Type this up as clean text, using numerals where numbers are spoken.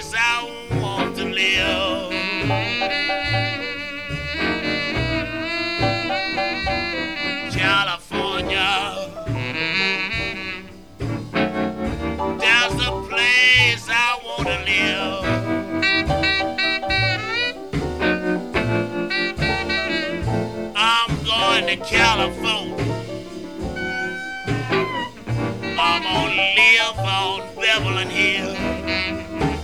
place I want to live. California, that's the place I want to live. I'm going to California. I'm gonna live on Beverly Hills.